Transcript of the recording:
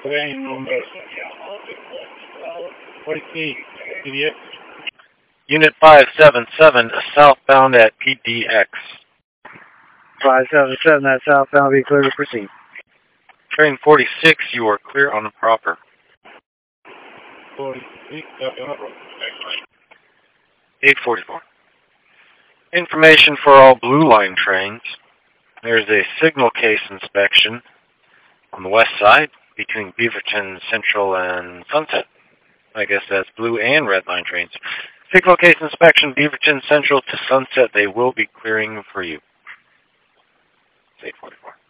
Idiot. Unit 577, southbound at PDX. 577, that's southbound, be clear to proceed. Train 46, you are clear on the proper. 844. Information for all Blue Line trains. There's a signal case inspection on the west side between Beaverton Central and Sunset. I guess that's Blue and Red Line trains. Signal case inspection, Beaverton Central to Sunset. They will be clearing for you. It's 844.